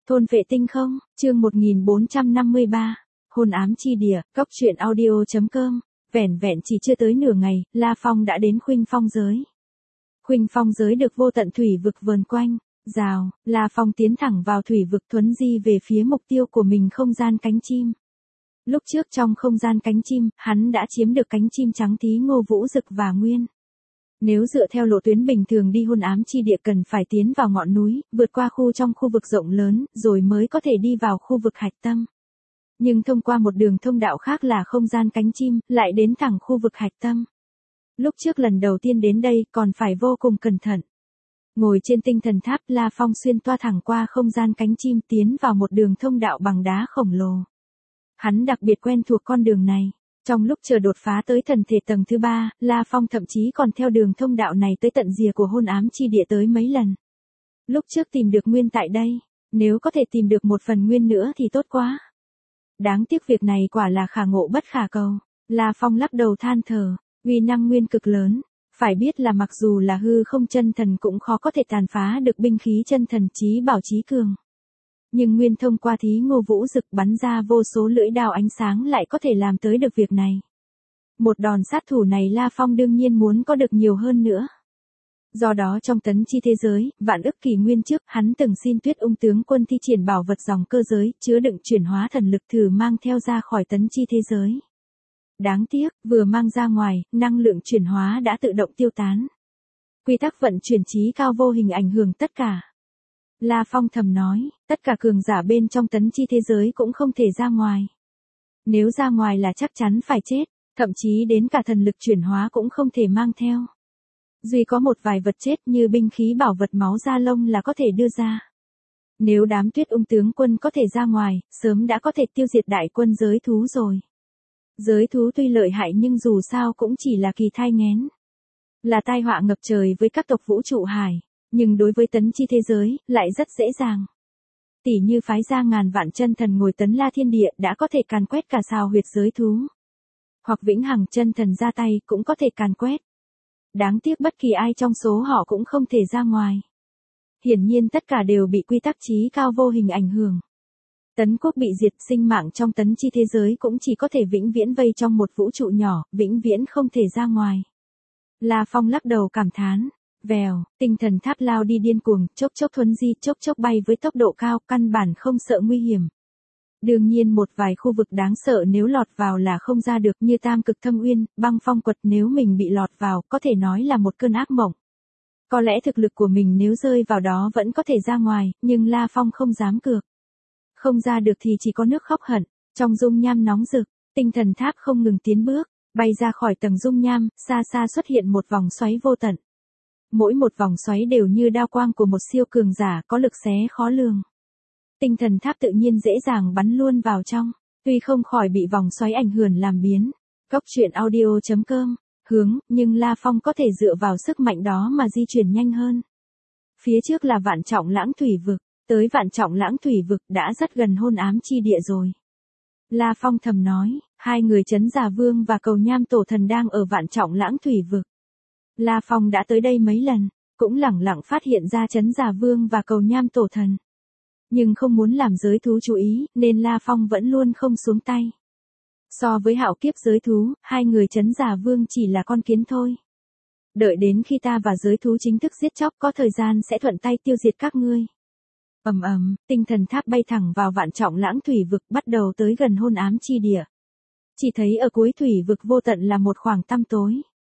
Thôn vệ tinh không, chương 1453, hôn ám chi địa, cóc truyện audio.com, vẻn vẹn chỉ chưa tới nửa ngày, La Phong đã đến Khuynh Phong giới. Khuynh Phong giới được vô tận thủy vực vờn quanh, rào, La Phong tiến thẳng vào thủy vực thuấn di về phía mục tiêu của mình không gian cánh chim. Lúc trước trong không gian cánh chim, hắn đã chiếm được cánh chim trắng tí Ngô Vũ Dực và Nguyên. Nếu dựa theo lộ tuyến bình thường đi hôn ám chi địa cần phải tiến vào ngọn núi, vượt qua trong khu vực rộng lớn, rồi mới có thể đi vào khu vực hạch tâm. Nhưng thông qua một đường thông đạo khác là không gian cánh chim, lại đến thẳng khu vực hạch tâm. Lúc trước lần đầu tiên đến đây còn phải vô cùng cẩn thận. Ngồi trên tinh thần tháp, La Phong xuyên toa thẳng qua không gian cánh chim tiến vào một đường thông đạo bằng đá khổng lồ. Hắn đặc biệt quen thuộc con đường này. Trong lúc chờ đột phá tới thần thể tầng thứ 3, La Phong thậm chí còn theo đường thông đạo này tới tận rìa của hôn ám chi địa tới mấy lần. Lúc trước tìm được nguyên tại đây, nếu có thể tìm được một phần nguyên nữa thì tốt quá. Đáng tiếc việc này quả là khả ngộ bất khả cầu. La Phong lắc đầu than thở, uy năng nguyên cực lớn. Phải biết là mặc dù là hư không chân thần cũng khó có thể tàn phá được binh khí chân thần chí bảo chí cường. Nhưng nguyên thông qua thí Ngô Vũ Dực bắn ra vô số lưỡi đao ánh sáng lại có thể làm tới được việc này. Một đòn sát thủ này La Phong đương nhiên muốn có được nhiều hơn nữa. Do đó trong tấn chi thế giới, vạn ức kỷ nguyên trước, hắn từng xin Tuyết Ung tướng quân thi triển bảo vật dòng cơ giới, chứa đựng chuyển hóa thần lực thử mang theo ra khỏi tấn chi thế giới. Đáng tiếc, vừa mang ra ngoài, năng lượng chuyển hóa đã tự động tiêu tán. Quy tắc vận chuyển trí cao vô hình ảnh hưởng tất cả. La Phong thầm nói, tất cả cường giả bên trong tấn chi thế giới cũng không thể ra ngoài. Nếu ra ngoài là chắc chắn phải chết, thậm chí đến cả thần lực chuyển hóa cũng không thể mang theo. Duy có một vài vật chết như binh khí bảo vật máu da lông là có thể đưa ra. Nếu đám Tuyết Ung tướng quân có thể ra ngoài, sớm đã có thể tiêu diệt đại quân giới thú rồi. Giới thú tuy lợi hại nhưng dù sao cũng chỉ là kỳ thai nghén. Là tai họa ngập trời với các tộc vũ trụ hải. Nhưng đối với tấn chi thế giới, lại rất dễ dàng. Tỉ như phái ra ngàn vạn chân thần ngồi tấn la thiên địa đã có thể càn quét cả sao huyệt giới thú. Hoặc vĩnh hằng chân thần ra tay cũng có thể càn quét. Đáng tiếc bất kỳ ai trong số họ cũng không thể ra ngoài. Hiển nhiên tất cả đều bị quy tắc trí cao vô hình ảnh hưởng. Tấn quốc bị diệt, sinh mạng trong tấn chi thế giới cũng chỉ có thể vĩnh viễn vây trong một vũ trụ nhỏ, vĩnh viễn không thể ra ngoài. La Phong lắc đầu cảm thán. Vèo, tinh thần tháp lao đi điên cuồng, chốc chốc thuấn di, chốc chốc bay với tốc độ cao, căn bản không sợ nguy hiểm. Đương nhiên một vài khu vực đáng sợ nếu lọt vào là không ra được như Tam Cực Thâm Uyên, Băng Phong Quật nếu mình bị lọt vào có thể nói là một cơn ác mộng. Có lẽ thực lực của mình nếu rơi vào đó vẫn có thể ra ngoài, nhưng La Phong không dám cược. Không ra được thì chỉ có nước khóc hận, trong dung nham nóng rực, tinh thần tháp không ngừng tiến bước, bay ra khỏi tầng dung nham, xa xa xuất hiện một vòng xoáy vô tận. Mỗi một vòng xoáy đều như đao quang của một siêu cường giả có lực xé khó lường. Tinh thần tháp tự nhiên dễ dàng bắn luôn vào trong, tuy không khỏi bị vòng xoáy ảnh hưởng làm biến. Cóc truyện audio.com, hướng, nhưng La Phong có thể dựa vào sức mạnh đó mà di chuyển nhanh hơn. Phía trước là Vạn Trọng Lãng thủy vực, tới Vạn Trọng Lãng thủy vực đã rất gần hôn ám chi địa rồi. La Phong thầm nói, hai người Trấn Giả Vương và Cầu Nham Tổ Thần đang ở Vạn Trọng Lãng thủy vực. La Phong đã tới đây mấy lần, cũng lẳng lặng phát hiện ra Trấn Giả Vương và Cầu Nham Tổ Thần. Nhưng không muốn làm giới thú chú ý, nên La Phong vẫn luôn không xuống tay. So với hạo kiếp giới thú, hai người Trấn Giả Vương chỉ là con kiến thôi. Đợi đến khi ta và giới thú chính thức giết chóc có thời gian sẽ thuận tay tiêu diệt các ngươi. Ầm ầm, tinh thần tháp bay thẳng vào Vạn Trọng Lãng thủy vực bắt đầu tới gần hôn ám chi địa. Chỉ thấy ở cuối thủy vực vô tận là một khoảng tăm tối.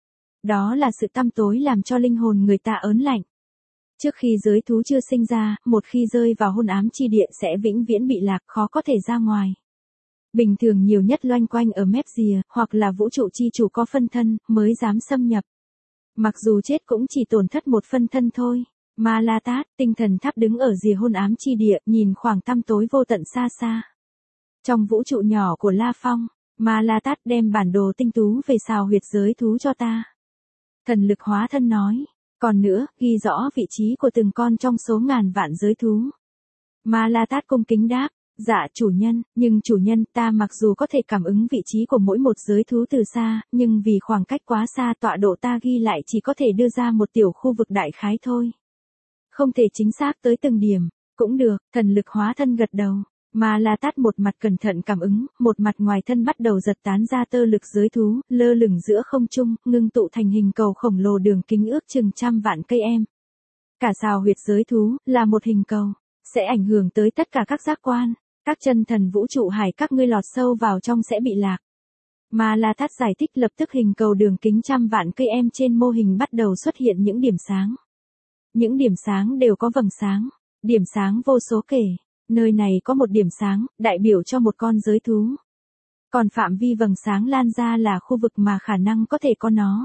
Đó là sự tăm tối làm cho linh hồn người ta ớn lạnh. Trước khi giới thú chưa sinh ra, một khi rơi vào hôn ám chi địa sẽ vĩnh viễn bị lạc, khó có thể ra ngoài. Bình thường nhiều nhất loanh quanh ở mép rìa, hoặc là vũ trụ chi chủ có phân thân, mới dám xâm nhập. Mặc dù chết cũng chỉ tổn thất một phân thân thôi. Ma La Tát, tinh thần tháp đứng ở rìa hôn ám chi địa, nhìn khoảng tăm tối vô tận xa xa. Trong vũ trụ nhỏ của La Phong, Ma La Tát đem bản đồ tinh tú về sao huyệt giới thú cho ta. Thần lực hóa thân nói, còn nữa, ghi rõ vị trí của từng con trong số ngàn vạn giới thú. Ma La Tát cung kính đáp, dạ chủ nhân, nhưng chủ nhân ta mặc dù có thể cảm ứng vị trí của mỗi một giới thú từ xa, nhưng vì khoảng cách quá xa tọa độ ta ghi lại chỉ có thể đưa ra một tiểu khu vực đại khái thôi. Không thể chính xác tới từng điểm, Cũng được, thần lực hóa thân gật đầu. Mà La Tát một mặt cẩn thận cảm ứng, một mặt ngoài thân bắt đầu giật tán ra tơ lực giới thú, lơ lửng giữa không trung, ngưng tụ thành hình cầu khổng lồ đường kính ước chừng trăm vạn cây em. Cả xào huyệt giới thú, là một hình cầu, sẽ ảnh hưởng tới tất cả các giác quan, các chân thần vũ trụ hải các ngươi lọt sâu vào trong sẽ bị lạc. Mà La Tát giải thích lập tức hình cầu đường kính trăm vạn cây em trên mô hình bắt đầu xuất hiện những điểm sáng. Những điểm sáng đều có vầng sáng, điểm sáng vô số kể. Nơi này có một điểm sáng, đại biểu cho một con giới thú. Còn phạm vi vầng sáng lan ra là khu vực mà khả năng có thể có nó.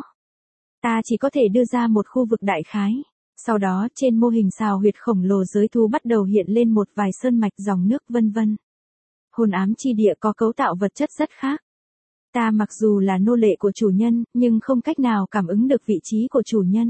Ta chỉ có thể đưa ra một khu vực đại khái. Sau đó trên mô hình xào huyệt khổng lồ giới thú bắt đầu hiện lên một vài sơn mạch dòng nước vân vân. Hồn ám chi địa có cấu tạo vật chất rất khác. Ta mặc dù là nô lệ của chủ nhân, nhưng không cách nào cảm ứng được vị trí của chủ nhân.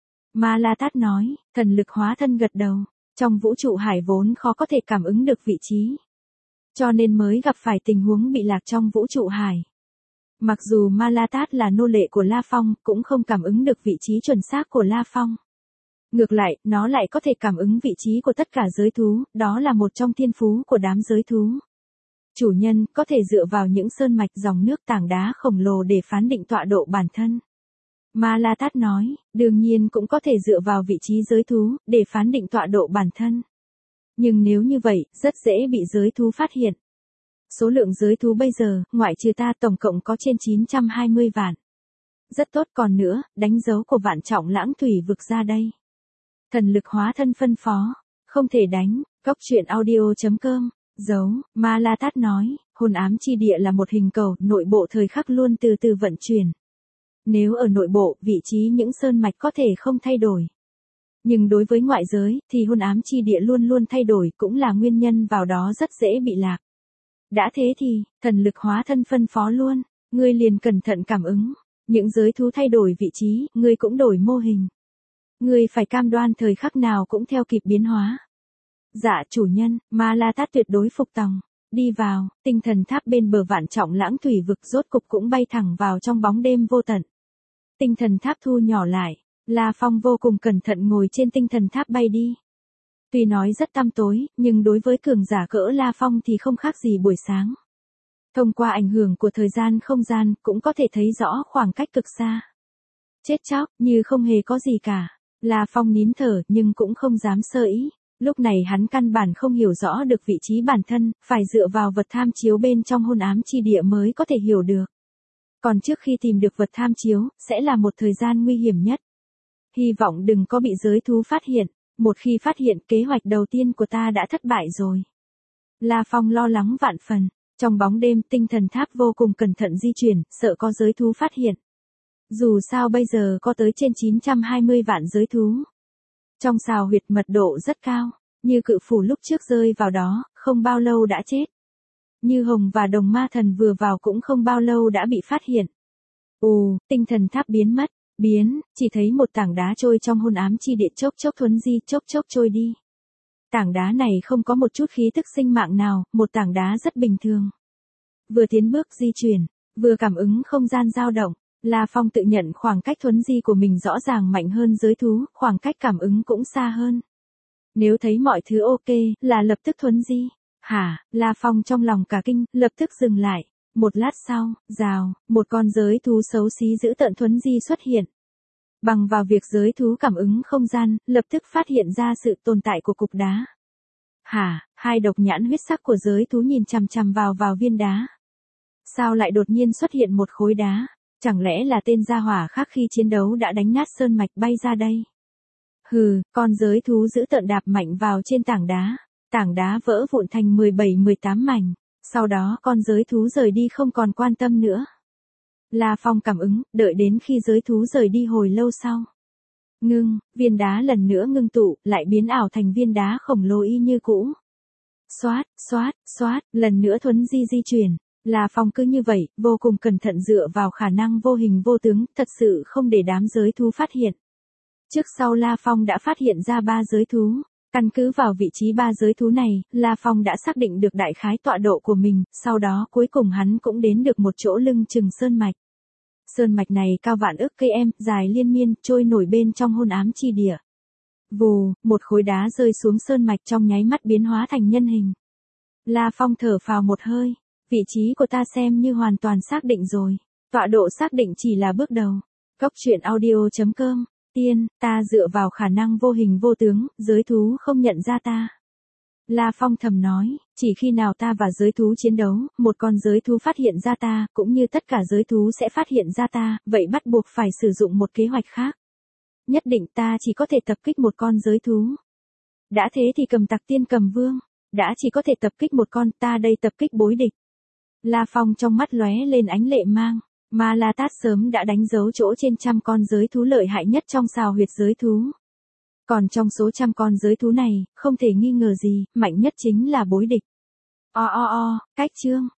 Ma La Tát nói, thần lực hóa thân gật đầu. Trong vũ trụ hải vốn khó có thể cảm ứng được vị trí. Cho nên mới gặp phải tình huống bị lạc trong vũ trụ hải. Mặc dù Ma La Tát là nô lệ của La Phong, cũng không cảm ứng được vị trí chuẩn xác của La Phong. Ngược lại, nó lại có thể cảm ứng vị trí của tất cả giới thú, đó là một trong thiên phú của đám giới thú. Chủ nhân có thể dựa vào những sơn mạch dòng nước tảng đá khổng lồ để phán định tọa độ bản thân. Ma La Tát nói, đương nhiên cũng có thể dựa vào vị trí giới thú, để phán định tọa độ bản thân. Nhưng nếu như vậy, rất dễ bị giới thú phát hiện. Số lượng giới thú bây giờ, ngoại trừ ta tổng cộng có trên 920 vạn. Rất tốt, còn nữa, đánh dấu của vạn trọng lãng thủy vực ra đây. Thần lực hóa thân phân phó, không thể đánh, goctruyện.audio.com, dấu, Ma La Tát nói, hồn ám chi địa là một hình cầu, nội bộ thời khắc luôn từ từ vận chuyển. Nếu ở nội bộ, vị trí những sơn mạch có thể không thay đổi. Nhưng đối với ngoại giới, thì hồn ám chi địa luôn luôn thay đổi cũng là nguyên nhân vào đó rất dễ bị lạc. Đã thế thì, thần lực hóa thân phân phó luôn, ngươi liền cẩn thận cảm ứng. Những giới thú thay đổi vị trí, ngươi cũng đổi mô hình. Ngươi phải cam đoan thời khắc nào cũng theo kịp biến hóa. Dạ chủ nhân, Ma La Tát tuyệt đối phục tòng. Đi vào, tinh thần tháp bên bờ vạn trọng lãng thủy vực rốt cục cũng bay thẳng vào trong bóng đêm vô tận. Tinh thần tháp thu nhỏ lại, La Phong vô cùng cẩn thận ngồi trên tinh thần tháp bay đi. Tuy nói rất tăm tối, nhưng đối với cường giả cỡ La Phong thì không khác gì buổi sáng. Thông qua ảnh hưởng của thời gian không gian, cũng có thể thấy rõ khoảng cách cực xa. Chết chóc, như không hề có gì cả. La Phong nín thở, nhưng cũng không dám sơ ý. Lúc này hắn căn bản không hiểu rõ được vị trí bản thân, phải dựa vào vật tham chiếu bên trong hồn ám chi địa mới có thể hiểu được. Còn trước khi tìm được vật tham chiếu, sẽ là một thời gian nguy hiểm nhất. Hy vọng đừng có bị giới thú phát hiện, một khi phát hiện kế hoạch đầu tiên của ta đã thất bại rồi. La Phong lo lắng vạn phần, trong bóng đêm tinh thần tháp vô cùng cẩn thận di chuyển, sợ có giới thú phát hiện. Dù sao bây giờ có tới trên 920 vạn giới thú. Trong xào huyệt mật độ rất cao, như cự phủ lúc trước rơi vào đó, không bao lâu đã chết. Như Hồng và Đồng Ma Thần vừa vào cũng không bao lâu đã bị phát hiện. Tinh thần tháp biến mất, chỉ thấy một tảng đá trôi trong hồn ám chi địa chốc chốc thuấn di chốc chốc trôi đi. Tảng đá này không có một chút khí tức sinh mạng nào, một tảng đá rất bình thường. Vừa tiến bước di chuyển, vừa cảm ứng không gian dao động, La Phong tự nhận khoảng cách thuấn di của mình rõ ràng mạnh hơn giới thú, khoảng cách cảm ứng cũng xa hơn. Nếu thấy mọi thứ ok, là lập tức thuấn di. La Phong trong lòng cả kinh, lập tức dừng lại. Một lát sau, rào, một con giới thú xấu xí dữ tợn thuấn di xuất hiện. Bằng vào việc giới thú cảm ứng không gian, lập tức phát hiện ra sự tồn tại của cục đá. Hai độc nhãn huyết sắc của giới thú nhìn chằm chằm vào viên đá. Sao lại đột nhiên xuất hiện một khối đá? Chẳng lẽ là tên gia hỏa khác khi chiến đấu đã đánh nát sơn mạch bay ra đây? Con giới thú dữ tợn đạp mạnh vào trên tảng đá vỡ vụn thành 17-18 mảnh. Sau đó con giới thú rời đi không còn quan tâm nữa. La Phong cảm ứng, đợi đến khi giới thú rời đi hồi lâu sau. Viên đá lần nữa ngưng tụ, lại biến ảo thành viên đá khổng lồ y như cũ. Xoát, lần nữa thuấn di chuyển. La Phong cứ như vậy, vô cùng cẩn thận dựa vào khả năng vô hình vô tướng, thật sự không để đám giới thú phát hiện. Trước sau La Phong đã phát hiện ra 3 giới thú. Căn cứ vào vị trí 3 giới thú này, La Phong đã xác định được đại khái tọa độ của mình, sau đó cuối cùng hắn cũng đến được một chỗ lưng chừng sơn mạch. Sơn mạch này cao vạn ức cây em, dài liên miên, trôi nổi bên trong hồn ám chi địa. Vù, một khối đá rơi xuống sơn mạch trong nháy mắt biến hóa thành nhân hình. La Phong thở phào một hơi, vị trí của ta xem như hoàn toàn xác định rồi. Tọa độ xác định chỉ là bước đầu. Cốc truyện audio.com, tiên, ta dựa vào khả năng vô hình vô tướng, giới thú không nhận ra ta. La Phong thầm nói, chỉ khi nào ta và giới thú chiến đấu, một con giới thú phát hiện ra ta, cũng như tất cả giới thú sẽ phát hiện ra ta, vậy bắt buộc phải sử dụng một kế hoạch khác. Nhất định ta chỉ có thể tập kích một con giới thú. Đã thế thì cầm tặc tiên cầm vương, đã chỉ có thể tập kích một con, ta đây tập kích bối địch. La Phong trong mắt lóe lên ánh lệ mang, mà La Tát sớm đã đánh dấu chỗ trên trăm con giới thú lợi hại nhất trong sào huyệt giới thú. Còn trong số trăm con giới thú này, không thể nghi ngờ gì, mạnh nhất chính là bối địch. Cách chương.